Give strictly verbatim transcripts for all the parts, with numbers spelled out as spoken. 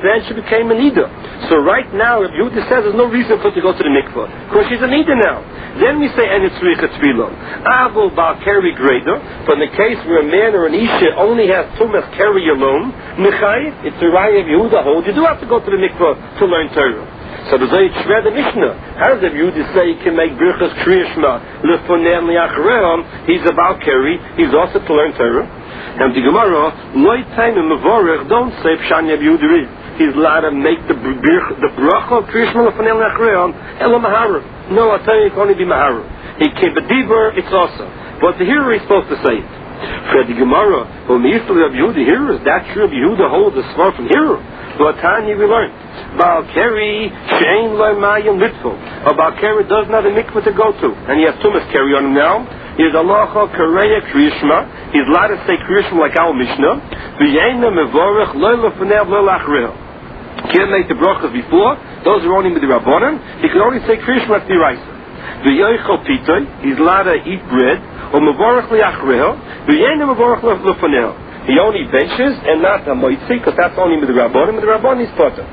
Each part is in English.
then she became a nida. So right now, Rabbi Yehuda says there's no reason for her to go to the mikvah because she's a nida now. Then we say and it's tzricha tefillah. Avol bal keri greder. But in the case where a man or an isha only has tumas keri alone, mechayit, it's a raya of Yehuda hold. You do have to go to the mikvah to learn Torah. So the Zayit Shver the Mishnah. How does Rabbi Yehuda say he can make birchas kriyashma lefonem liachream? He's about keri. He's also to learn Torah. And the Gemara, loy time in mevorach, don't say pshan Rabbi Yehuda. He's allowed to make the the bracha of kriyashma lefonem liachream elo mahara. No, I'll tell you, it can only be mahara. He came b'diver, it's also. But the hearer is supposed to say it. For the Gemara, when we used to Rabbi Yehuda hearers, that true Rabbi Yehuda holds a svar from hearer. But Tanya we learned. Baal Keri she'ein lo mayim litful. A Baal Keri doesn't have a mikvah to go to, and he has tumas Keri on him now. He is alacha kareya kriyishma. He's allowed to say kriyishma like our Mishnah. V'yeina mevorach lo lefanev lo lachreil. Can't make the brachas before. Those are only with the rabbanan. He can only say kriyishma at the raisa. V'yoichel pitoi. He's allowed to eat bread. Or mevorach liachreil. V'yeina mevorach lefanev. He only benches and not a moitzi, because that's only with the rabbanim. With the rabbanim is potter.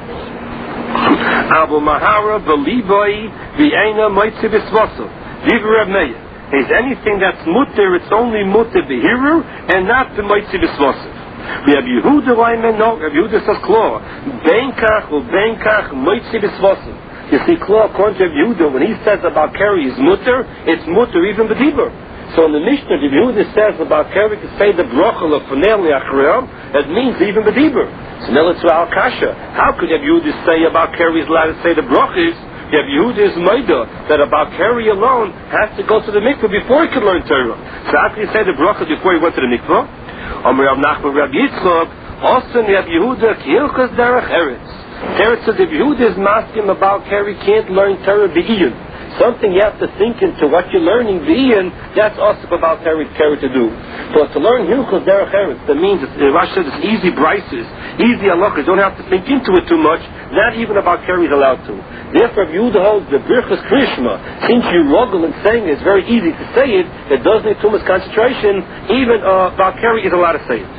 Abu Mahara b'liboi v'eina moitzi b'svaso. Divrei Reb Meir. Is anything that's mutter, it's only mutter b'hiru and not the moitzi b'svaso. Reb Yehuda Reiman, no, Reb Yehuda says klar. Benkach u benkach moitzi b'svaso. You see, klar, according to Reb Yehuda, when he says about keri is mutter, it's mutter even b'dibur. So in the Mishnah, the Yehuda says about Keri to say the bracha of Fanel Yachream, that means even B'dibur. So now it's Al Kasha. How could the Yehuda say about Keri is allowed to say the brachas? The Yehuda is Maida, that about Keri alone has to go to the mikvah before he can learn Torah. So how can he say the brachas before he went to the mikvah? Amar Rav Nachman Rav Yitzchak, also Rav Yehuda Kilchas Derech Eretz. Teretz says the Yehuda is masking about Keri can't learn Torah B'iyun. Something you have to think into what you're learning, V'yin, that's also about Keri to do. But to learn Hilchos Derech Eretz, that means, it's, uh, Rashi says it's easy brises, easy halachas, you don't have to think into it too much, not even about Keri is allowed to. Therefore, if Yehuda holds the Birchas Krishma, since you ruggle and saying it's very easy to say it, it doesn't need too much concentration, even uh, about Keri is allowed to say it.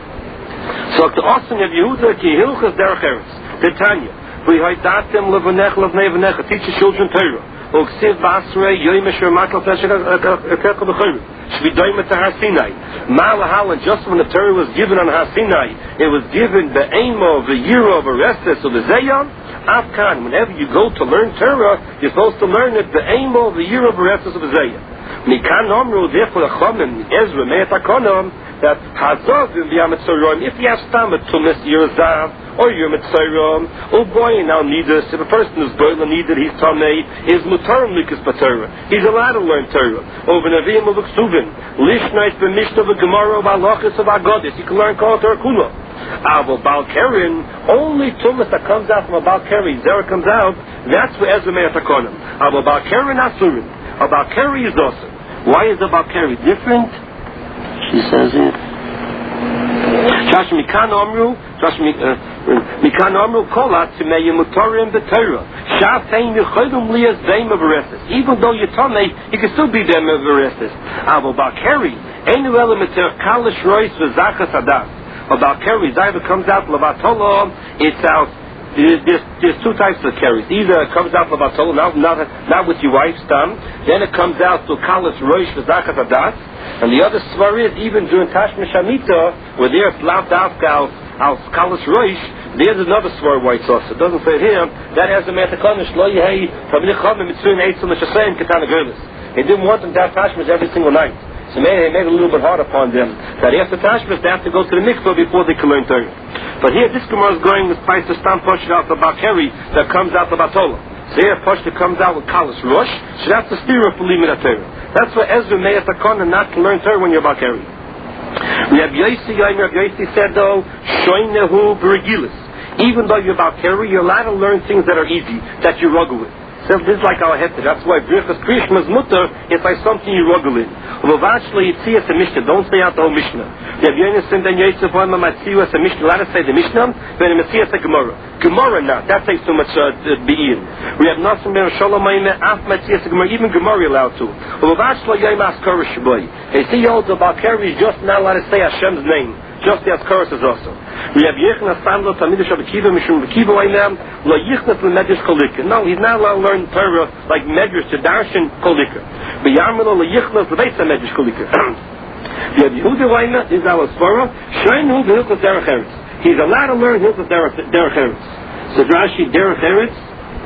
So to Austin of Yehuda, Ki Hilchos Derech Eretz, Tanya, V'yhaidatem levanech levnei teach your children Torah. Uksiv Basrei Yoimisher Makal Peshekel Bechayru. Shvidoim at Har Sinai. Malahalan, just when the Torah was given on Har Sinai, it was given the aim of the year of Orestes of the Zayam. Afkan, whenever you go to learn Torah, you're supposed to learn it the aim of the year of Orestes of the Zayam. Mikan Omru, therefore, Chomim, Ezra, Me'et HaKonom, that Hazav in the Yametzorom, if you have Stamet Tumis Yerzav, or Yom Mitzayrom, oh boy, now Nidus, if a person is boiling Nidus, he's Tamei, is Mutarim Likas Patorah. He's allowed to learn Torah. Over Nevi'im of Ksuvin, Lishnait B'Mishnah of Gemara of Halachas of Agadis, you can learn Kol Torah Kula. Avo Baal Kerin, only Tumas that comes out from a Baal Keri, Zera comes out, that's where Ezra Me'et HaKonim. Avo Baal Kerin Asurin. A Baal Keri is awesome. Why is the Baal Keri different? She says it. Shash Mikan Omru, Shash Mikan Omru Kolat Tzimei Mutarim B'Torah. Shav Tein Yechodum Lias Deim of Orestes. Even though you're Tomei, you can still be Deim of Orestes. Avo Baal Keri, Einu Elemeter Kalish Rois V'Zachas Adas. A Baal Keri, either comes out Levatolo, it's out. There's, there's, there's two types of keris. Either it comes out Levatolo, not, not, not with your wife's tongue. Then it comes out to Kalas Roish V'Zachas Adas. And the other svar is, even during Tashma Shamita, where there's Lav Dafka al Kalas Roish, there's another svar white sauce. It doesn't say it here. That has a Metakonish, Lo Yehei, Tamlicham, Mitzvim, Eitzim, L'Shasayim, Ketana Gerlis. He didn't want them to have Tashmas every single night. So maybe they made it a little bit hard upon them. That after Tashmas, they have to go to the mikvah before they can learn Torah. But here, this Gemara is going with price to stand push out the Bakeri that comes out of Batola. So here, push that comes out with Kalas Rosh, should have to steer up for Limit Torah. That's why Ezra may have to come and not to learn Torah when you're Bakeri. Rabbi Yossi, Rabbi Yossi said though, Shoinehu B'Regilis. Even though you're Bakeri, you're allowed to learn things that are easy, that you ruggle with. So this is like our head. That's why Birchas Krishma's mutter is like something you ruggle in. Well, actually, it's here a Mishnah. Don't say out the whole Mishnah. The Yonis and then Yosef on the Matziu as a Mishnah. Let us say the Mishnah, then the Matziu a Gemara. Gemara now, that takes too much uh, be'in. We have nothing ben Shalom Mayne, Af Matziu a Gemara, even Gemara allowed to. Well, actually, Yom Askarish Boy. They see all the Bakari is just not allowed to say Hashem's name. Just the Askaros is also. We have Yechna Samlo Tamidish Abakiva Mishum Bakiva Wainam Lo Yichnas Lemedish Kolika. No, he's not allowed to learn Torah like Medrash to Darshan Kolika. But Yarmelo Lo Yichnas Lebeisa Medrash Kolika. We have Yehuda Waina is our Svara. Shoinu Hilchos Derech Eretz. He's allowed to learn Hilchos Derech Eretz. So Rashi Derech Eretz.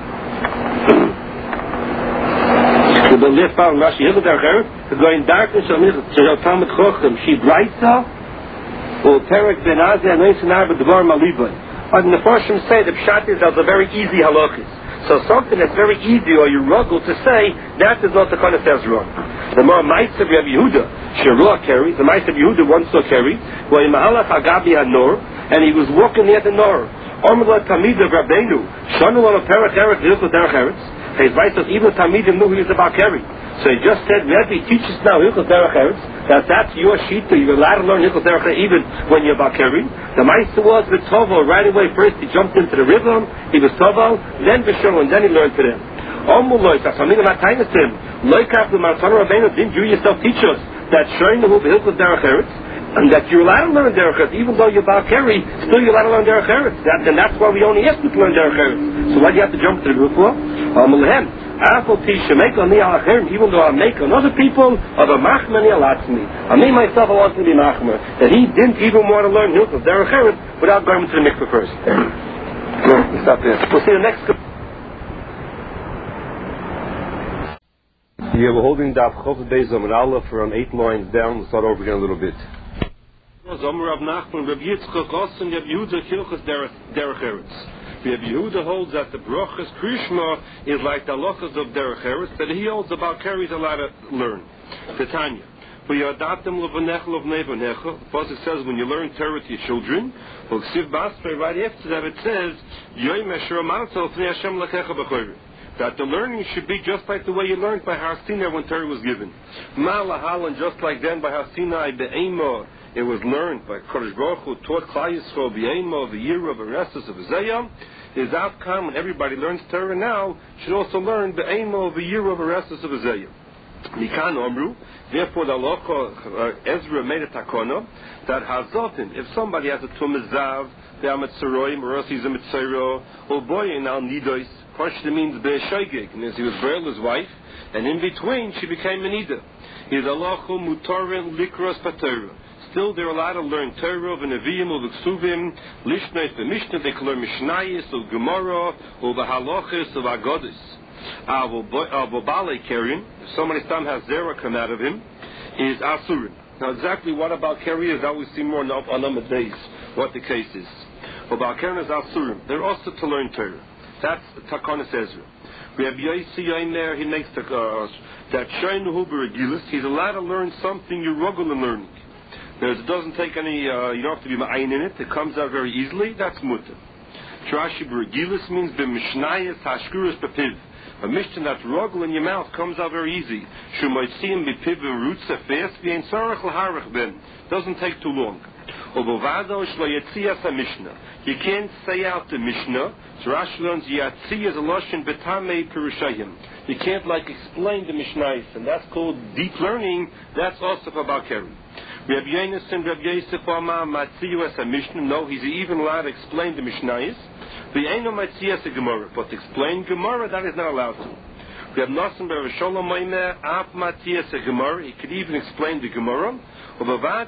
The lift out Rashi Hilchos Derech Eretz. The going darkness on Hilchos Talmud Chochem. She Braisa. Or Perek Ben Azeh and Eisenar B'Dvar Malibay. And the Farshim say the Pshat is a very easy halachis. So something that's very easy or you ruggle to say, that is not the kind of says wrong. The more Ma'aser of Yehuda, Shirah carries, the Ma'aser of Yehuda once saw carry, where in Mahalach Agabi HaNor, and he was walking near the Nor. Omla Tamid of Rabbeinu, Shanu on a Perek Eretz, Hilchos Derech Eretz. His wife says, even Tamidim knew he was about carry. So he just said, Rebbe, teach us now Hilchos Derech Eretz, that that's your shita, you're allowed to learn Hilchos Derech Eretz even when you're about carry. The Ma'aser was with Toval, right away, first he jumped into the river, he was Toval, then Bishon, and then he learned to them. Omuloi, Tamidim HaTainas to him, Loikaf L'Martan Rabbeinu, didn't you yourself teach us that Shoinu Hilchos Derech Eretz, and that you're allowed to learn Derech Eretz, even though you're about carry, still you're allowed to learn Derech Eretz. That, and that's why we only ask you to learn Derech Eretz. So why do you have to jump to the roof for? Omulahem. Even though I make on other people, of a machmani alatzmi. I me myself, I want to be machmer. That he didn't even want to learn Hilchos Derech Eretz without going to the mikveh first. We'll stop there. We'll see the next. Here we're holding Daf Chof Beis Amud Aleph for on eight lines down. We'll start over again a little bit. Zomer Rav Nachman, Rav Yitzchak, Ossen, Rav Yehuda, Hilchos Derech Eretz. Rav Yehuda holds that the Brochas Krishma is like the halachas of Derech Eretz, that he holds about carries a lot to learn. Tanya. For you adopt them levanechel of nevanecha. The pasuk says when you learn Torah to your children, well, Ksiv Basrei, right after that it says, Yoy Mesher Amalto Fnei Hashem Lakecha B'Chayr. That the learning should be just like the way you learned by Har Sinai when Torah was given. Ma'alahal, and just like then by Har Sinai, Be'ema, it was learned by Kodesh Baruch Hu, taught Klal Yisrael, Be'ema, V'yira, V'restus, V'zeyam. His outcome, when everybody learns Torah now, should also learn Be'ema, V'yira, V'restus, V'zeyam. Mikan Omru, therefore the Locha, uh, Ezra made a takona, that Hazotin, if somebody has a Tumazav, Be'amet Saroim, or else he's a Mitzayro, or Boyin al Nidois, Pashta means Be'eshaygig, and as he was Be'el's wife, and in between she became Menida. He's Allahu Mutarin Likros Patera. Still they're allowed to learn Torah, V'Neviim, U'V'Ksuvim, Lishnois, V'Mishnah, they can learn Mishnayis, U'Gemara, U'V'Halachis, U'V'Agodis. Avobale Kerian, if somebody some has Zera come out of him, is Asurin. Now exactly what about Keri is that we see more on other days, what the case is. About Kerian is Asurin. They're also to learn Torah. That's Takonis Ezra. We have Yosi Yomer, he makes the, uh, that Shainu Huber he's allowed to learn something you're regular learning. It doesn't take any, uh, you don't have to be ma'ayin in it, it comes out very easily, that's mutter. Trashi Bergilis means b'mishnayis hashkuras b'piv. A mission that's ruggle in your mouth comes out very easy. Shumaytzim b'piv roots a fast v'ain sarach l'harach ben. Doesn't take too long. Obovado shloyetzias a mishnah. You can't say out the mishnah. So Rashi learns yatzi is a lashon betamei perushayim. You can't like explain the mishnayis, and that's called deep learning. That's also for Bakeri. Reb Yonis and Reb Yosef Amar matziyu as a mishnah. No, he's even allowed to explain the mishnayis. V'eino matziyu as a gemara, but to explain gemara that is not allowed to. We have Nasan Ber Shalom Moimer Af matziyu as a gemara. He could even explain the gemara. But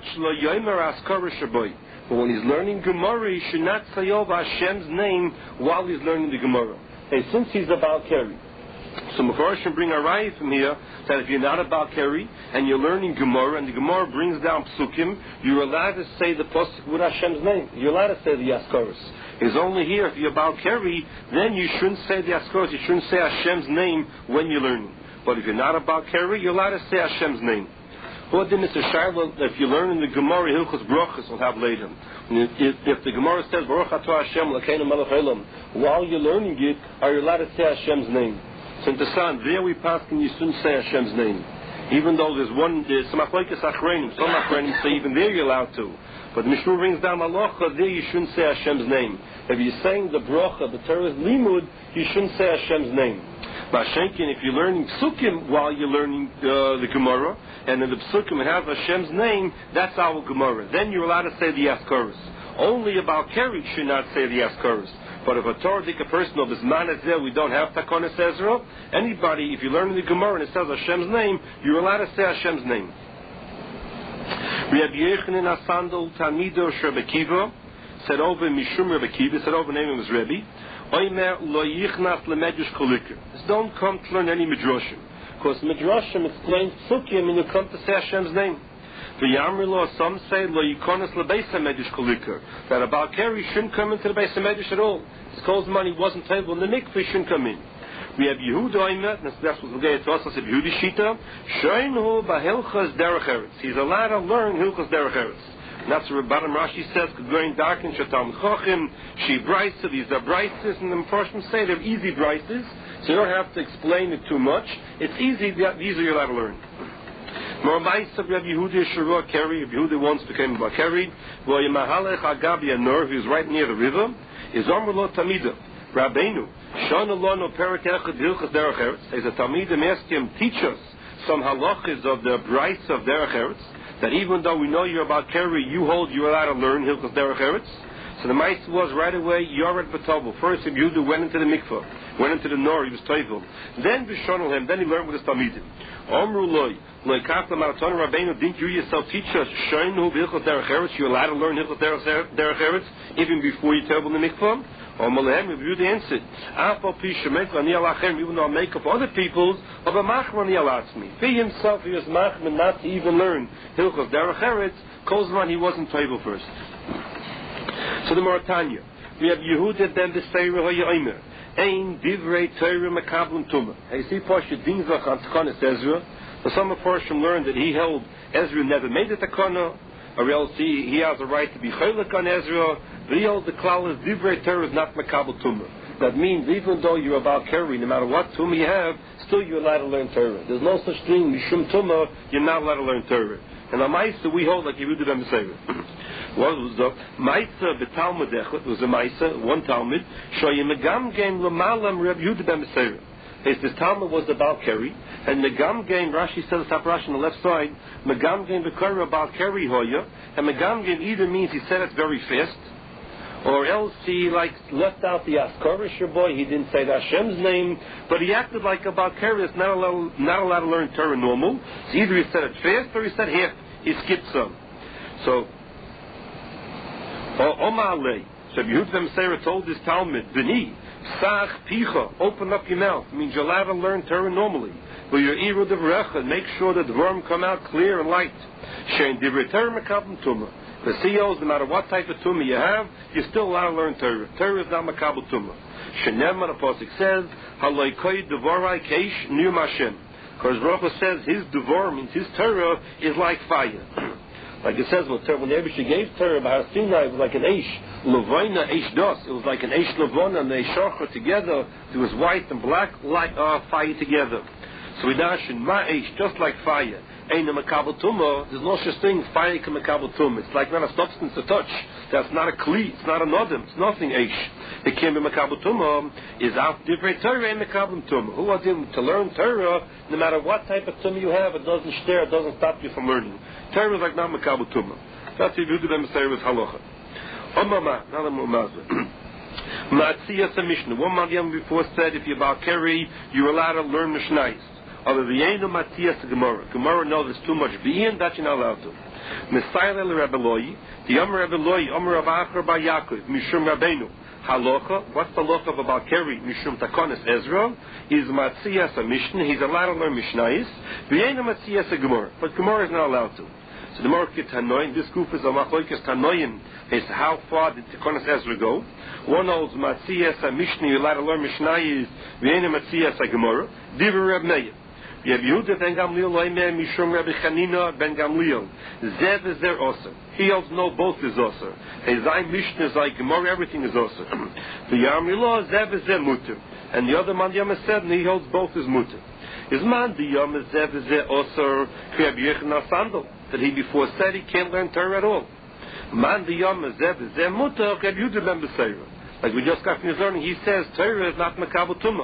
when he's learning Gemara, he should not say over Hashem's name while he's learning the Gemara. Hey, since he's about Keri, so Mefarshim bring a raya from here that if you're not about Keri and you're learning Gemara and the Gemara brings down Psukim, you're allowed to say the pasuk with Hashem's name. You're allowed to say the Yaskaros. It's only here if you're about Keri, then you shouldn't say the Yaskaros. You shouldn't say Hashem's name when you're learning. But if you're not about Keri, you're allowed to say Hashem's name. What did Mister Shiloh, if you learn in the Gemara, Hilchos Brochus will have later. If, if the Gemara says, Baruch atah Hashem, Lakeinu melech haolam, while you're learning it, are you allowed to say Hashem's name? So in the San, there we pass and you shouldn't say Hashem's name. Even though there's one, there's some achleikas achreinim, some achreinim say even there you're allowed to. But the Mishnah brings down Malacha, there you shouldn't say Hashem's name. If you're saying the Bracha, the Torah is Limud, you shouldn't say Hashem's name. Mashenkin, if you're learning Psukim while you're learning uh, the Gemara, and in the Psukim it has Hashem's name, that's our Gemara. Then you're allowed to say the Askaros. Only about Keri should not say the Askaros. But if a Torah person of this man is there, we don't have Takonis Ezra, anybody, if you're learning the Gemara and it says Hashem's name, you're allowed to say Hashem's name. Rabbi Yechanan Asandol Tamido Shebekiva said over Mishum Rebekiva, said over name was Rebbe. Don't come to learn any midrashim, because midrashim explains psukim and you come to say Hashem's name. The Yamrilo, some say lo yikonas lebeis hamedrash kolikar, that about Keri shouldn't come into the beis hamedrash at all. His calls money wasn't table in the mikveh, shouldn't come in. We have Yehuda Oimet, and that's what we'll get to us as Yehuda Shita. Shoinu bahilchas derech eretz. He's allowed to learn hilchas derech eretz. And that's what Rabbanim Rashi says, going dark in Shatam Chachim, she brisa, these are brises, and the Mepharshim say they're easy brises, so you don't have to explain it too much. It's easy, these are you're allowed to learn. More mice of Rabbi Yehuda Shurah Keri, Rabbi Yehuda once became a Keri, well, Yemahalech Agabi Anor, who's right near the river, is Omrlo Tamida, Rabbeinu, Shana Lono Perik Echad Hilchas Derech Eretz, is a Tamidim asked him, teach us some halachas of the brides of Derech Eretz, that even though we know you're about Keri, you hold you're allowed to learn Hilchas Derech Eretz. So the mice was right away, Yored B'Tovul. First, Rabbi Yehuda went into the mikvah, went into the nor, he was toivel. Then B'Shonel him, then he learned with his Talmidim. Omru loy, loy kafla maraton Rabbeinu, didn't you yourself teach us, Shoinu Hilchas Derech Eretz, you're allowed to learn Hilchas Derech Eretz, even before you toivel in the mikvah? Omalehem, Rabbi Yehuda answered, Afal Pi Shemek Lani Alachem, even though I make up other people's, of a Machman Yalatzmi. He himself, he was Machman not to even learn Hilchas Derech Eretz, Kozman, he wasn't toivel first. So the Mauritania, we have Yehuda then the Seirah HaYomer, Ein Divrei Torah Mekablim Tumah. You see, Pasha Dinzach on Takanis Ezra, but some of Parshim learned that he held Ezra never made a Takana, or else he, he has a right to be Chaylik on Ezra, but he holds the klal is Divrei Torah is not Mekabel Tumah. That means even though you're about Keri, no matter what Tumah you have, still you're allowed to learn Torah. There's no such thing, Mishum Tumah, you're not allowed to learn Torah. And on Maisa we hold like Yehuda ben Beseira. What was the Maisa b'Talmud Echad? It was a Maisa, one Talmud. Shoyim Megam Game Lamalam Reb Yehuda ben Beseira. This Talmud was about Keri, and Megam Game, Rashi says top Rashi on the left side, Megam Game b'Keri about Keri Hoya, and Megam Game either means he said it very fast, or else he like left out the Askarish boy. He didn't say the Hashem's name, but he acted like about Keri is not allowed, not allowed to learn Torah normal. So either he said it fast or he said half. He skipped some. So, Omar Lei. So Yehuda ben Beseira told his Talmud, B'ni, Sach Picha, open up your mouth. It means you're allowed to learn Torah normally. But your Iru Devrecha, make sure that the worm come out clear and light. Shein Divrei Torah Mekabel Tumah. The C Os, no matter what type of tumah you have, you're still allowed to learn Torah. Torah is not Makabel Tumah. Shenemar, the Pasuk says, Haloi Koi Devorai Keish Niyum Hashem. Because Baruch Hu says his Devor means his Torah is like fire. Like it says, when the Eibusha gave Torah, Bahar Sinai, it was like an Eish. Levaina Eish Dos. It was like an Eish Levana and Eish Shachar together. It was white and black, like uh, fire together. So we dash in Ma Eish, just like fire. Ein a Makabel Tumah, there's no such thing, fire can Makabel Tumah. It's like not a substance to touch. That's not a Kli, it's not an Odom, it's nothing Eish. It can be Makabel Tumah, is out different Torah and Makabel Tumah. Who wants him to learn Torah, no matter what type of Tumah you have, it doesn't stare, it doesn't stop you from learning. Torah is like not Makabel Tumah. That's the Yehuda ben Beseira with Halacha. Omama, not a Mumazah. Matziyas a Mishnah. One month before said, if you're about Keri, you're allowed to learn Mishnais. Other the Yenu Matthias Gemara. Gemara knows there's too much being that you're not allowed to. Messiah Rebbe Loi, the Omer Rebbe Loi, Omer Rav Acher Bar Yaakov, Mishum Rabbeinu. Halacha, what's the halacha about Keri, Mishum Takonis Ezra? Is Matthias a Mishnah, he's allowed to learn Mishnais. The Yenu Matthias a Gemara, but Gemara is not allowed to. So the Market Tanoim, this group is a Machlokes Tanoim, is how far did Takonis Ezra go? One holds Matthias a Mishnah, you're allowed to learn Mishnais, the Yenu Matthias a Gemara. Divrei Reb Meir. Reb Yehuda ben Gamliel loimer mishum Rabbi Chanina ben Gamliel. Zev is there also. He holds no both is also. His Zayin Mishnah is like Gemara, everything is also. The Yarmi law Zev is there mutter, and the other man Yom said he holds both is mutter. His man the Yom Zev is there also. Rabbi Yechanan Sandal that he before said he can't learn Torah at all. Man the Yom Zev is there mutter. Rabbi Yehuda ben Beseira. Like we just got from his learning, he says Torah is not Makabel Tumah. So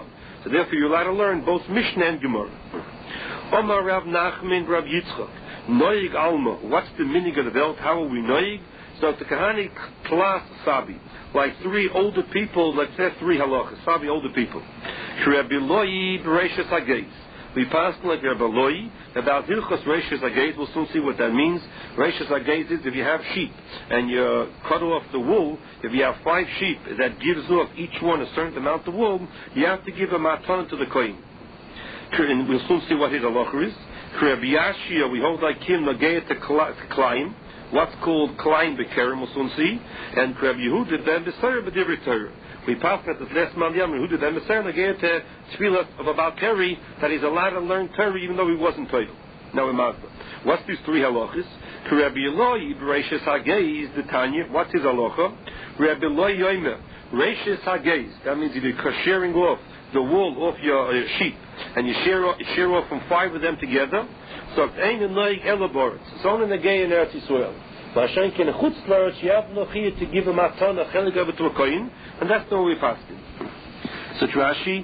So therefore you're allowed to learn both Mishnah and Gemara. Omar Rav Nachman Rav Yitzchak. Noig Alma. What's the minig of the belt? How are we noig? So the Kahani Klas Sabi. Like three older people, let's say three halachas. Sabi older people. Rabbi Loi Bereshis Hagez. We passed like Rabbi Loi about Hilchos Reishis Hagez. We'll soon see what that means. Reishis Hagez is if you have sheep and you cut off the wool, if you have five sheep that gives off each one a certain amount of wool, you have to give a matan to the kohen. And we'll soon see what his halacha is. Rabbi Yashia, we hold like him Nagei to Klein. What's called Klein Bekerim, we'll soon see. And Rabbi Yehuda ben Besayer b'Divrei Torah. We passed at the last month, Yehuda ben Besayer Nagei to Tefillah of about Keri that he's allowed to learn Torah even though he wasn't Torah. Now in Mazda. What's these three halachas? Rabbi Eloi Bereishis Hagez the Tanya. What's his halacha? Rabbi Eloi Yomer Reishis Hagez. That means if you're sharing off the wool off your uh, sheep and you share off, you share off from five of them together. So it's ain't a noig elaborates. It's only the gay in Eretz Yisrael. Mashen ken chutz laretz you have no chiyah to give a matan a chelik over to a kohen, and that's the way we passed it. So Rashi,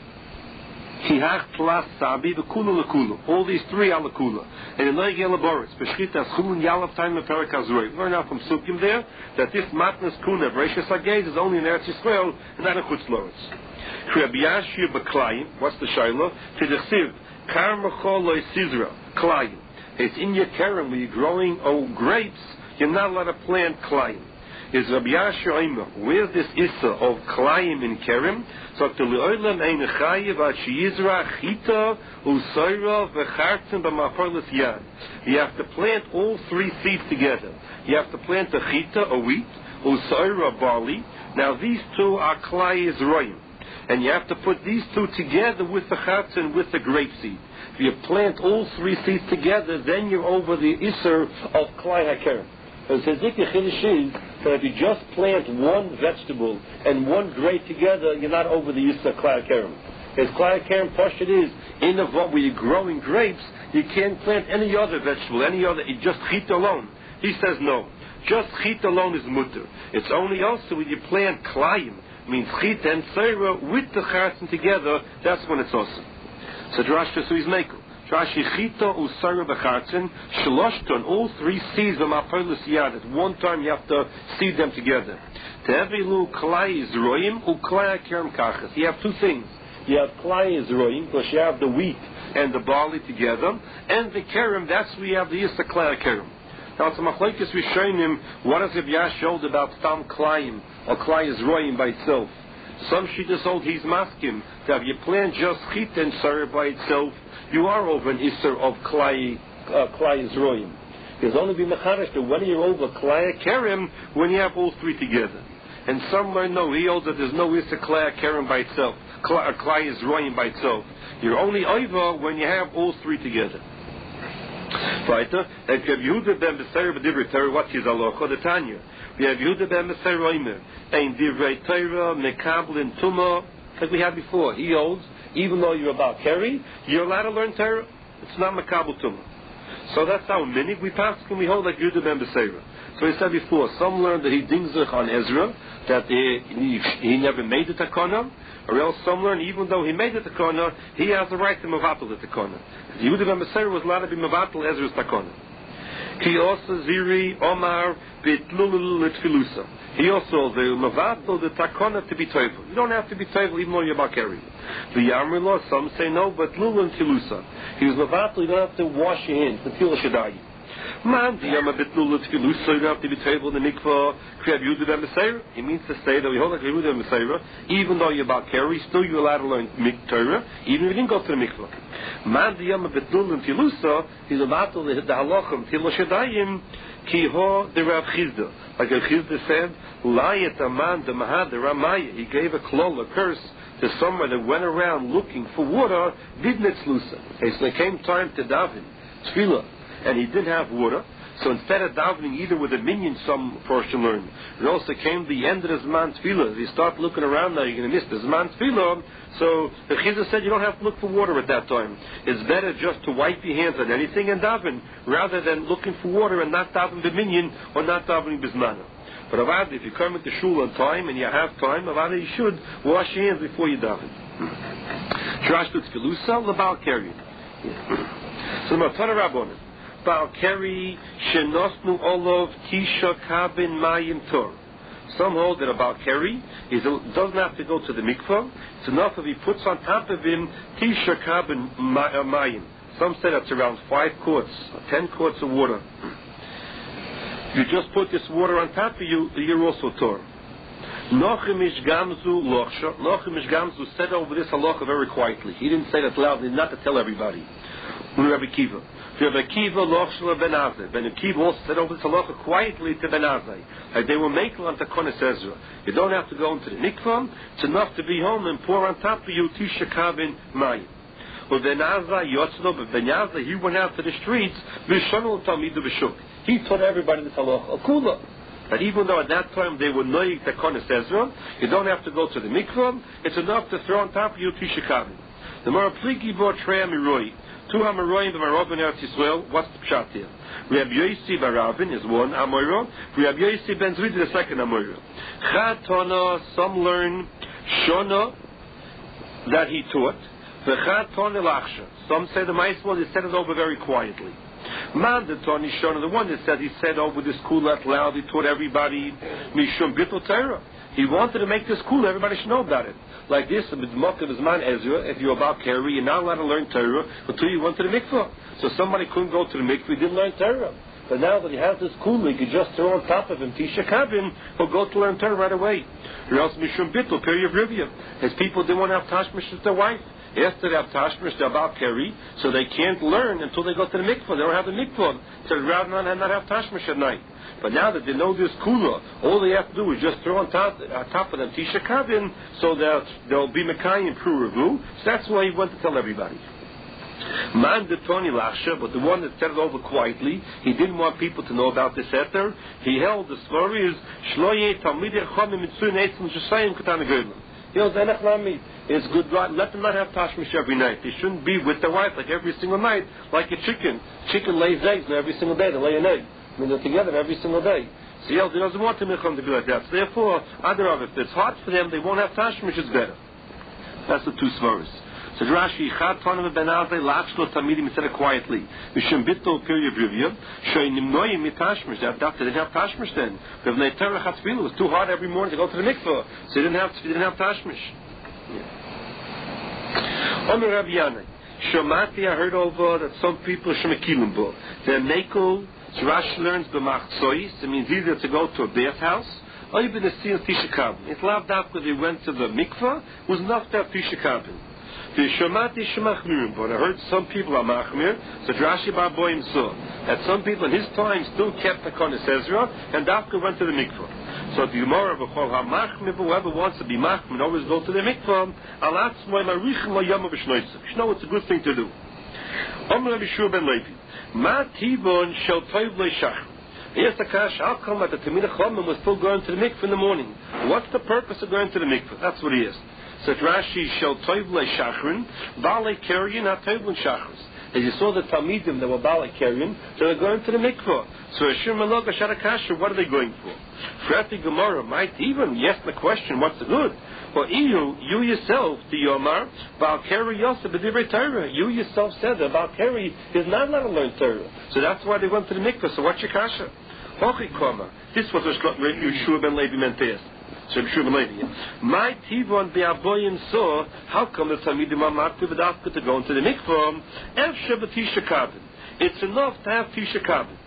Kihach Tlas Sabi v'Kula l'Kula. All these three are l'Kula. And in noig elaborates. B'shchita schulun yalav time of Perak Azroi. Learn out from Sukkim there that this matnas kuna Reishis Hagez is only in Eretz Yisrael and not in chutz laretz. Rabbi Yashia b'Klayim. What's the shayla? Tidechsiv. Karmachol Sizra, Klayim. It's in your kerem where you're growing oh, grapes, you're not allowed to plant Klayim. Is Rabbi Yashia Omer, where's this Issa of Klayim in kerem? So, to Le'olam ein chayiv ad sheyizra chita u'soira v'chartzim b'mafarlas yad. You have to plant all three seeds together. You have to plant a chita, a wheat, u'soira, barley. Now these two are Klai Yisroim. And you have to put these two together with the chatz and with the grapeseed. If you plant all three seeds together, then you're over the Isser of Klai HaKerem. And the Zikr Chiddush is that if you just plant one vegetable and one grape together, you're not over the Isser of Klai HaKerem. As Klai HaKerem Pashut is, in the where you're growing grapes, you can't plant any other vegetable, any other, just chit alone. He says no. Just chit alone is mutter. It's only also when you plant Klayim, means chita and seira with the charson together, that's when it's awesome. So Drash Tesui's Mekel. Drashi chita u seira b'charson, shloshton, all three seeds of Mapolis Yad. At one time you have to seed them together. Te'evilu klai Yisroim u klai HaKerem kachas. You have two things. You have klai Yisroim, because you have the wheat and the barley together, and the kerem, that's where you have the Yisa klai HaKerem. Now it's a machlokes rishonim. What does Rabbi Yash hold about Stam Klayim or Klai Yisroim by itself? Some shittas hold he's maskim that if you plant just chit and seira by itself, you are over an isser of Klai uh, Klai Yisroim. There's only be mecharish that when you're over Klai HaKerem when you have all three together. And some learn no, he holds that there's no isser Klai HaKerem by itself, Klai, Klai Yisroim by itself. You're only over when you have all three together. Weiter, and Rabbi Yehuda ben Besayer b'Divrei Torah, what's his halacha? The Tanya. Rabbi Yehuda ben Besayer Omer, ein Divrei Torah mekabelin tumah, like we had before. He holds, even though you're about Keri, you're allowed to learn Torah. It's not mekabel tumah. So that's our minig. We pass and we hold like Yehuda ben Besayer. So he said before, some learn that he dingzich on Ezra, that he, he, he never made the takana, or else some learn even though he made the takana, he has the right to mavatal the takana. Yehuda ben Besayer was allowed to be mavatal Ezra's takana. He also ziri omar bitlulul litfilusa. He also the mavatal the takana to be toivel. You don't have to be toivel even though you're bakeri. The Yamri some say no, but lulul tilusa. He was mavatal. You don't have to wash your hands. The tefillah shadayi. Man, the Yama Bitnul Tfilusa, you don't have to be table in the mikvah, Kriyab Yehuda ben Besayer. He means to say that we hold like Yehuda ben Besayer, even though you're about Keri, still you're allowed to learn Mik Torah, even if you didn't go to the mikvah. Man, the Yama Bitnul Tfilusa, he's about to the halachim, Tilo Shadayim, Ki ho the Rav Chizda. Like Rav Chizda said, Layet Aman the Mahad the Ramaya, he gave a klol, a curse, to someone that went around looking for water, did Nitzlusa. Okay, so there came time to daven, Tfilah, and he didn't have water, so instead of davening either with a minion, some portion learned, it also came the end of the Zman Tefillah. If you start looking around now, you're going to miss the Zman Tefillah. So the Chizah said you don't have to look for water at that time. It's better just to wipe your hands on anything and daven, rather than looking for water and not davening the minion or not davening bismana. But avad, if you come into shul on time and you have time, avad, you should wash your hands before you daven. Trash looks Filusa, Labal Keri. So, Matana Rabbonim. Baal Keri, Shenosnu Olov, Tisha Kabin Mayim Tor. Some hold that a Baal Keri is, doesn't have to go to the mikvah. It's enough if he puts on top of him Tisha Kabin Mayim. Some say that's around five quarts, ten quarts of water. You just put this water on top of you, you're also Tor. Nochimish Gamzu Lochsha. Nochimish Gamzu said over this halacha very quietly. He didn't say that loudly, not to tell everybody. Rabbi Kiva. Rabbi Kiva Lochsha Ben Azai. Ben Kiva also said over this halacha quietly to Ben Azai. Like they were making on Takonis Ezra. You don't have to go into the mikvah. It's enough to be home and pour on top of you Tisha Kabin Mayim. Well, Ben Azai Yotzno, but Ben Azai, he went out to the streets. V'shonu Talmidu V'shuk. He taught everybody this halacha. Akula. That even though at that time they were noyig Takonis Ezra, you don't have to go to the mikvah. It's enough to throw on top of you Tisha Kabin. The Mara Pliki Bo Trei Amiroi. Two Amoraim v'Maravin Eretz Yisrael. What's the pshat here? Rabbi Yosi Baravin is one Amora. Rabbi Yosi Ben Zvid is the second Amora. Chatona, some learn Shona that he taught. V'Chatona Lachsha. Some say the Maismol he said it over very quietly. Mandatoni Shona, the one that said he said over this cool out loud. He taught everybody Mishum Bittul Torah. He wanted to make this cool. Everybody should know about it. Like this, if you're about Keri, you're not allowed to learn Torah until you went to the mikvah. So somebody couldn't go to the mikvah, he didn't learn Torah. But now that he has this cool, he could just throw on top of him Tisha Kabin, he'll go to learn Torah right away. Or else Mishum Bittul, period of Rivia. His people didn't want to have Tashmish with their wife. Yes, they have Tashmish, they're about Keri, so they can't learn until they go to the mikvah. They don't have the mikvah. So they'd rather not, not have Tashmish at night. But now that they know this kula, all they have to do is just throw on top, on top of them Tisha Kabin, so that they'll be Mekai and Pru Revu. So that's why he went to tell everybody. Man de Tony Lachsha, but the one that said it over quietly, he didn't want people to know about this ether. He held the story is Shloye Talmidei Chachamim Mitzvah Eitzim Shesayim Katan Gedolim. He was Enech Lami. It's good. Let them not have Tashmish every night. They shouldn't be with their wife like every single night, like a chicken. Chicken lays eggs, and every single day they lay an egg. I mean, they're together every single day. So he doesn't want to milcham to be like that. So therefore, Adarav, if it's hot for them, they won't have Tashmish, it's better. That's the two svaras. So Rashi, Chad Tonim Ben Azai, Lachshlo Tamidim, he said it quietly. Mishum Bittul Period Rivia, Shoinim Noyim mit Tashmish, they didn't have Tashmish then. Because Neitera Chatzvil, it was too hot every morning to go to the mikvah. So they didn't have, they didn't have Tashmish. Omer Rabbi Yanai, Shomati, I heard over that some people, Shemekilim Bo, they're Mekel, so Rashi learns b'machzois. It means either to go to a bathhouse or even to see a Tisha Kabin. It's loved up because they went to the mikvah. It was enough to have Tisha Kabin. The Shomati Shemachmirim, but I heard some people are machmir. So Rashi Bar Boim saw that some people in his time still kept the Konis Ezra and after went to the mikvah. So the Gemara b'chol hamachmir, whoever wants to be machmir, always go to the mikvah. Alatzmoi marichin lo yama b'shnoisik. You know it's a good thing to do. Omer Rabbi Shua ben Levi. Ma tivon shel toiv leishach. Here's the kash. How come that the Talmidei Chachamim was still going to the mikveh in the morning? What's the purpose of going to the mikveh? That's what he is. So Rashi shel toiv leishachrin, baalei keryin ha toiv leishachris. As you saw the Talmidim that were baalei keryin, so they're going to the mikveh. So Ashir Malog Ashar Kasha, what are they going for? Frati Gemara might even yes the question, what's the good? Well, you, you yourself, the Yomar, Baal Keri Yosef, B'divrei Torah. You yourself said that Baal Keri is not allowed to learn Torah. So that's why they went to the mikveh. So what's your kasha? Hochi Koma. This was what Yeshua ben Levi meant this. So Yeshua ben Levi. My Tivon Be'avoyim saw, how come the Talmidim are marked to go into the mikveh? Efshe B'tisha Kabin. It's enough to have Tisha Kabin.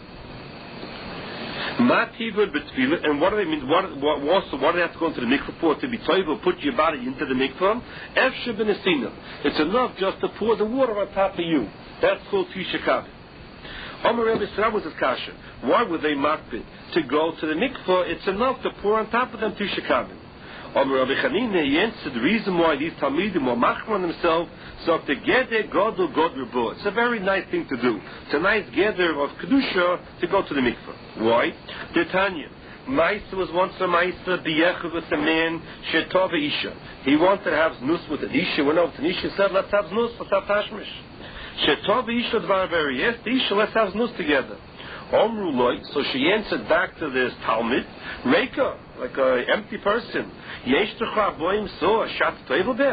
And what do they mean? What, what, also, what do they have to go into the mikveh for? To be toivel, put your body into the mikveh? Efshe b'nesina. It's enough just to pour the water on top of you. That's called Tisha Kabin. Omer Rebbe Srab was his kasha. Why would they makbid to go to the mikveh? It's enough to pour on top of them Tisha Kabin. Omer Rabbi Chanina, he answered the reason why these Talmidim were machman themselves. So to geder godel god rebo. It's a very nice thing to do. It's a nice gather of kedusha to go to the mikveh. Why? The Tanya. Maisa was once a Maisa b'yechav with a man shetov isha. He wanted to have znus with an isha. Went over to an isha, said, let's have znus, let's have tashmish. Shetov isha dvar very yes, the isha, let's have znus together. Omru loy, so she answered back to this Talmud, Reika, like an empty person. Yesh techa boim so, shat toivel them.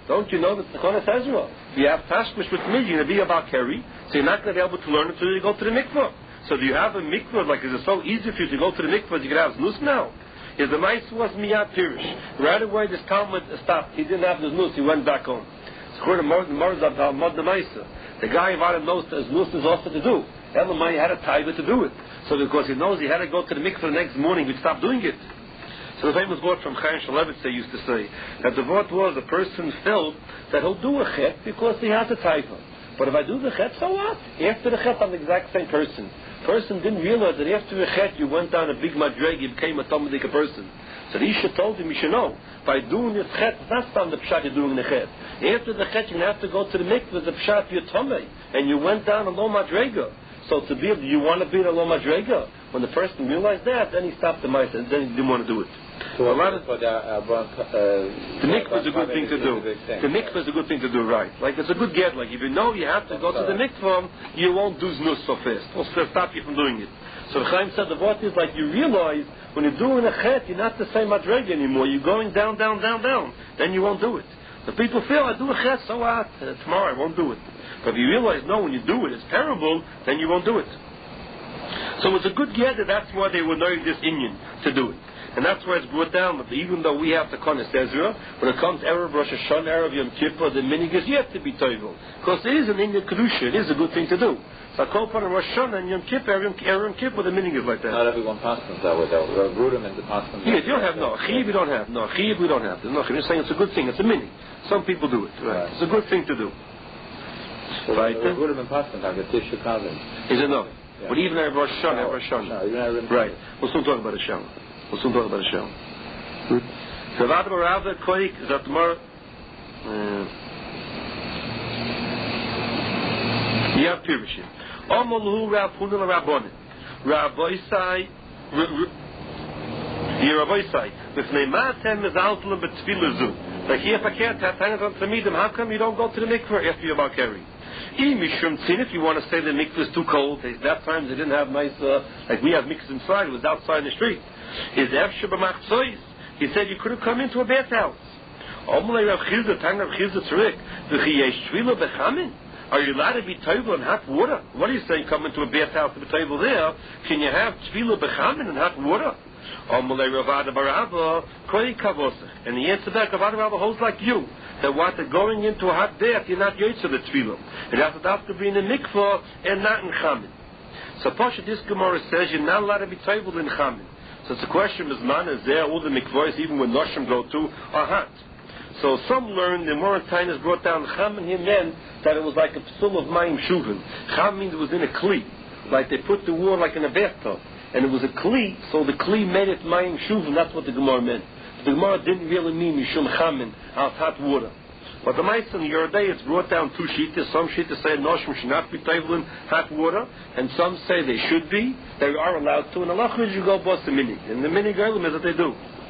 Don't you know that the Konas Ezra? If you have Tashmish with me, you're going to be about Keri, so you're not going to be able to learn until you go to the mikvah. So do you have a mikvah? Like, is it so easy for you to go to the mikvah? You can have znus now. Is the mice was miyad pirish? Right away, this Talmud stopped. He didn't have the znus. He went back home. So according to Morzab Talmud the Maisa, the guy invited knows that znus is also to do. Elamai had a taiva to do it. So because he knows he had to go to the mikvah the next morning, he'd stop doing it. So the famous word from Chaim Shulevitz they used to say that the word was a person felt that he'll do a chet because he has a taiva. But if I do the chet, so what? After the chet, I'm the exact same person. Person didn't realize that after the chet you went down a big madreg, you became a Talmudic person. So the Isha told him, you should know, by doing this chet, it's not on the pshat you're doing the chet. After the chet, you're going to have to go to the mikvah, the pshat you're tomei, and you went down a low madrega. So to be, you want to be a low madrega? When the person realized that, then he stopped the mice, and then he didn't want to do it. So a lot of the, uh, the mikvah is a good thing to do. The mikvah is a good thing to do, right? Like it's a good get. Like if you know you have to go to the mikvah, you won't do znus so fast. It'll stop you from doing it. So the Chaim said the word is like you realize when you're doing a chet, you're not the same madreg anymore. You're going down, down, down, down. Then you won't do it. The people feel I do a chet, so what? Uh, tomorrow I won't do it. But if you realize no, when you do it, it's terrible. Then you won't do it. So it's a good get that that's why they were knowing this Inyan to do it. And that's why it's brought down that even though we have the Konas Ezra, when it comes to Erev Rosh Hashanah, Erev Yom Kippur, the minig is yet to be toivel. Because it is an Inyan Kedusha, it is a good thing to do. So I call upon Rosh Hashanah and Yom Kippur, Erev Yom Kippur, the minig is like that. Not everyone passes that way though. Rudim and the passes. Yeah, you don't have, no. Chiv we don't have. No, Chiv we don't have. No, I'm saying it's a good thing, it's a minig. Some people do it, right? right. It's a good thing to do. So right? Rudim and passes like a Tisha Kavim. Is it no? Yeah. But even Erev Rosh Hashanah, Erev Rosh Hashanah. Right. We'll soon talk about the Hashanah. We'll soon talk about the show. So what about Rav Koik that more yeah Pirishim. Omolu Rav Hunel Rabbonim. Rabboisai Here Rabboisai. With Neimatem is Altlum Betfilazu. Like here Paket has hanged on to meet them. How come you don't go to the mikveh after you're about Keri? If you want to say the mikveh is too cold, that time they didn't have nice, uh, like we have mikvahs inside, it was outside in the street. Is Efshe b'machzois? He said you could have come into a bathhouse. Omlei Rav Chizda, Tang Rav Chizda Tzurek, v'chiyesh tvila b'chamin? Are you allowed to be toivel in hot water? What are you saying, come into a bathhouse to be toivel there? Can you have tvila b'chamin in hot water? Omlei Rav Ada Barava, koi kavosach. And the answer to that, Rav Ada Barava holds like you. That what they're going into a hot bath, you're not yotze the tvila. It has to have to be in the mikvah and not in chamin. So Pasha, this Gemara says you're not allowed to be toivel in chamin. So it's a question, is man, is there all the mikvahs, even when Noshim go to, are hot? So some learn, the Morantain has brought down, Chamin here meant that it was like a psul of Mayim Shuvin. Cham means it was in a kli. Like they put the water like in a bathtub. And it was a kli, so the kli made it Mayim Shuvin, that's what the Gemara meant. The Gemara didn't really mean Mishum Chamin, out hot water. But the Maisa in your day, it's brought down two shittas. Some shittas say Noshim should not be toivel in hot water, and some say they should be. They are allowed to. And Allah is you go boss the minig. And the minig element is that they do.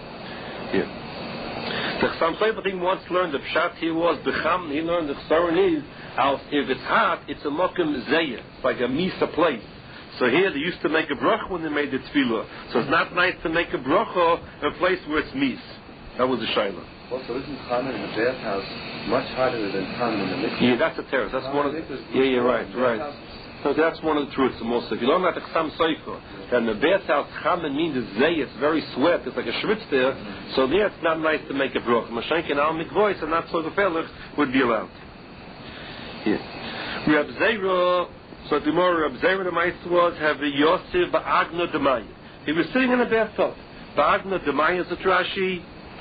Yeah. The some people think once learned the pshat he was becham. He learned the chsaron is if it's hot, it's a mokum zayah. It's like a misa place. So here they used to make a bracha when they made the tefillah. So it's not nice to make a bracha in a place where it's mis. That was the shayla. Also, isn't Chamin in the bathhouse much hotter than Chamin in the mikvah? Yeah, that's a terrace. That's one of the... Yeah, you're right, right. So that's one of the truths most. If you learn about the Chasam Sofer, then the bathhouse Chamin means it's zay, it's very sweat, it's like a schwitz there, mm-hmm. So there it's not nice to make a broch. Mashenk and al mikvois and not so the fellows would be allowed. Yeah. Reb Zera, so the more Reb Zera the mice was, have the Yosef Ba'agna Demaya. He was sitting in a bathtub. Ba'agna Demaya is a Rashi.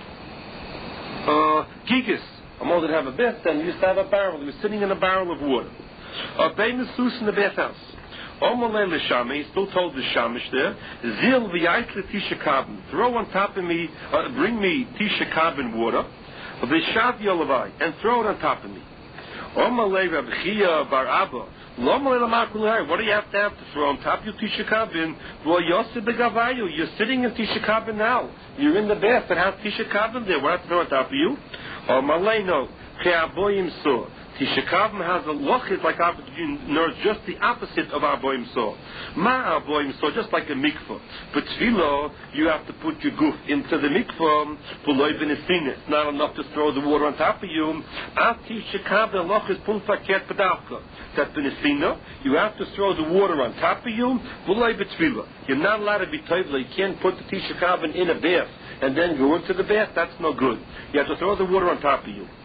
Uh, Gigas, Amol didn't have a bath then, he used to have a barrel, he was sitting in a barrel of water. Uh, Bein Sus in the bathhouse. Omolei L'Shami, he still told the Shamish there, Zil v'yait l'tisha kabin, throw on top of me, uh, bring me tisha kabin water, v'shav yolavai, and throw it on top of me. Omolei Rav Chia bar Abba, what do you have to have to throw on top of your tisha kabin? Well, Yosef begavayu, you're sitting in tisha kabin now. You're in the bath that has tisha kabin there. What have to throw on top of you? Or maleno, cheaboyim so. Tisha Kabin has a lochid like our, just the opposite of our boim so. Ma our boim so, just like a mikvah. But tefillah, you have to put your goof into the mikvah. Puloi b'nesin. It's not enough to throw the water on top of you. At Tisha Kabin lochid punfaket pedavka. That b'nesina, you have to throw the water on top of you. Puloi b'tefillah. You're not allowed to be toivla. You can't put the Tisha Kabin in a bath and then go into the bath. That's no good. You have to throw the water on top of you.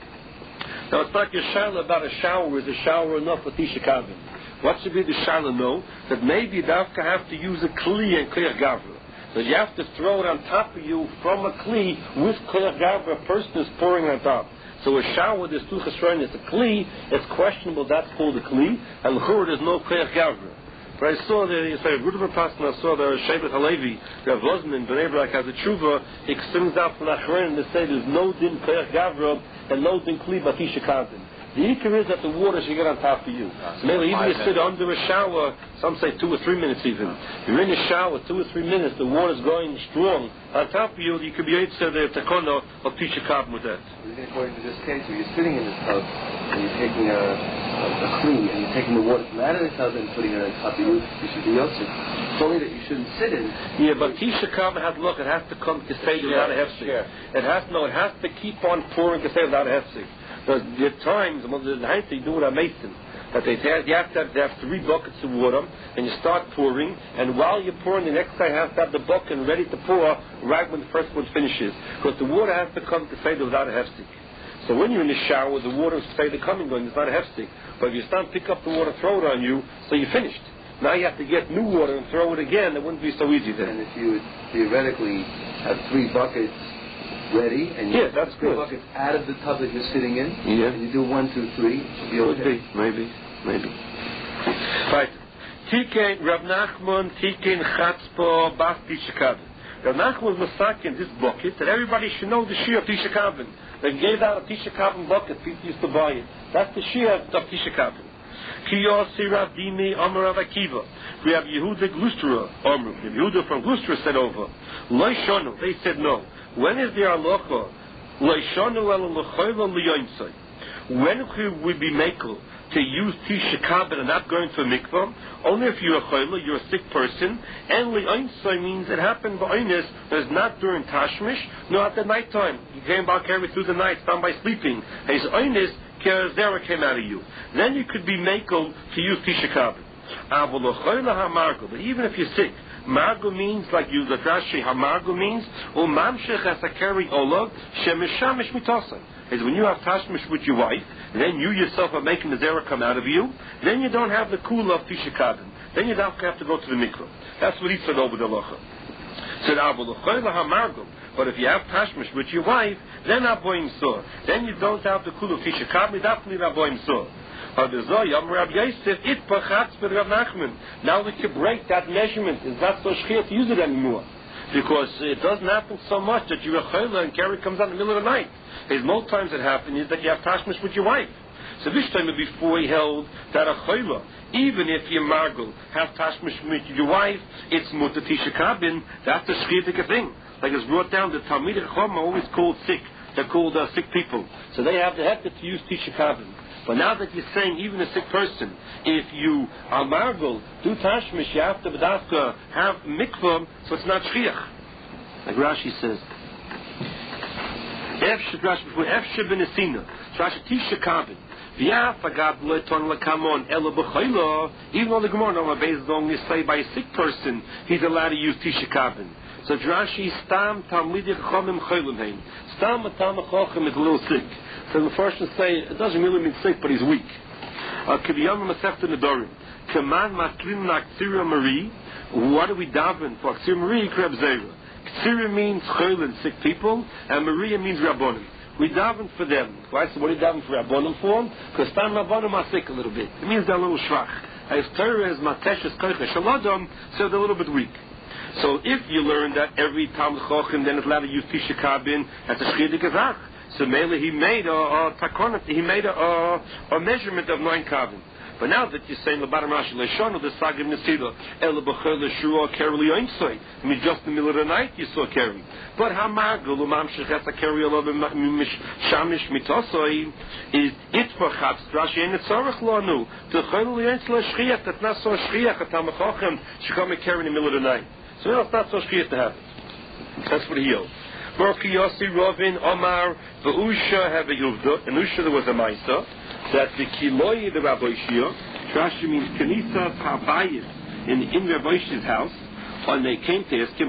Now it's not your shaila about a shower. Is a shower enough for Tisha Kabin? What should be the shaila? No, that maybe you have to use a kli and kli gavra. So you have to throw it on top of you from a kli with kli gavra. A person is pouring on top. So a shower, there's two chesroin. It's a kli. It's questionable. That's called a kli. And l'chur, there's no kli gavra. But I saw the, you say, good of a person, I saw the Shevet Halevi, the Vosman, B'nai Brak has a tshuva, he extends out from Achrein, they say there's no din K'ech Gavra, and no din Kli Batisha Kabin. The ikar is that the water should get on top of you. So maybe even you sit under a shower, some say two or three minutes even. You're in a shower, two or three minutes, the water's going strong on top of you, you could be able to the takono of Tisha Kabin with that. According to this case, where you're sitting in this tub, and you're taking a, a, a clean, and you're taking the water from out of the tub and putting it on top of you, you should be yosef. It's only that you shouldn't sit in. Yeah, but Tisha Kabin has, look, it has to come to say without a hefsek. It has, no, it has to keep on pouring to say without a hefsek. Because there are times, they do it on Mason, that they have, you have to have, they have three buckets of water, and you start pouring, and while you're pouring, the next guy has to have the bucket ready to pour right when the first one finishes. Because the water has to come to say without a hefsek. So when you're in the shower, the water is say the coming going, it's not a hefsek. But if you start pick up the water, throw it on you, so you're finished. Now you have to get new water and throw it again. It wouldn't be so easy then. And if you would theoretically have three buckets ready, and you yeah, that's three good. buckets out of the tub that you're sitting in, yeah. and you do one, two, three, it'll be okay. Could be, maybe, maybe. Right. Tiken Rav Nachman, Tiken Chatzpo, Bas Tisha Kabin. Rav Nachman was masakin this bucket that everybody should know the shir of Tisha Kabin. They gave out a Tisha Kabin bucket, people used to buy it. That's the shir of Tisha Kabin. Kiyosi Rav Dimi, Amar Rav Akiva. We have Yehuda Glustra, Amr. Yehuda from Glustra said over. Loi Shonu, they said no. When is the halacha? Loi Shonu el l'choyla l'yoynsai. When could we be makel to use Tisha Kabin and not going to a mikvah? Only if you're a choyla, you're a sick person. And l'yoynsai means it happened ba'onis, but it's not during Tashmish, nor at the night time. You came back every through the night, down by sleeping. His oinis, Kerazera came out of you. Then you could be makel to use Tisha Kabin. But even if you're sick, Margo means, like you, the Rashi, Hamargo means, Umamshech asakari olog, shemishamish mitosai. Is when you have tashmish with your wife, then you yourself are making the zera come out of you, then you don't have the kula of Tisha Kabin. Then you don't have to go to the mikvah. That's what he said over the locha. Said Abulochoyla Hamargo. But if you have tashmish with your wife, then aboim sor. Then you don't have the kula of Tisha Kabin, definitely aboim sor. Now we can break that measurement. It's not so shchir to use it anymore. Because it doesn't happen so much that you're a chayla and Kerry comes out in the middle of the night. As most times it happens is that you have tashmish with your wife. So this time before he held that a chayla, even if your margul have tashmish with your wife, it's mutar Tisha Kabin. That's the shchir thing. Like it's brought down, the Talmidei Chacham are always called sick. They're called uh, sick people. So they have the hektar to use Tisha Kabin. But now that you're saying even a sick person, if you are margul, do tashmish, you have to b'dafka have mikvah, so it's not shchiach. Like Rashi says, Efshir Rashi before Efshir b'nesina, Rashi Tisha Kabin. Even though the Gemara on my base only say by a sick person, he's allowed to use Tisha Kabin. So Rashi Stam Talmidei Chachamim Chaylim Hein. Stam a Talmid Chacham is a little sick. So the first one say it doesn't really mean sick, but he's weak. Kiviyam Masechta Nedarim. Kaman Matlin Aktsira Marie. What do we daven for Aktsira Marie? Kreb Zera. Aktsira means Chaylim, sick people, and Maria means Rabbonim. We daven for them. Why? So what do you daven for Rabbonim for? Because Stam Rabbonim are sick a little bit. It means they're a little schwach. If Torah is Mateshes Koicha Shalodom, so they're a little bit weak. So if you learn that every Talmid Chacham then is allowed to use Tisha Kabin, that's a Shchir Gezach. So mainly he made a, a takonat, he made a, a, a measurement of nine Kabin. But now that you're saying the bottom Rashi Leishon of the Sagim Nesira, El Bechor Leshua Kerli Yoimsoi, I mean just in the middle of the night you saw Kerli. But Hamagul Umam Shecheta Kerli Olav Shamish Mitosoi is it for Chabs Rashi and Tzorach Lanu to Kerli Yoimsoi Shchiach that's not so Shchiach at Tamachochem should come and carry in the middle of the night. So now it's not so Shchiach to have it. That's what he yelled. Borki Yossi Rovin Omar V'Usha have a Yuvda and Usha there was a Maisa that the Kiloi the Rabbi Shia Rashi means Kenisa Habayis in in Rabbi Shia's house when they came to ask him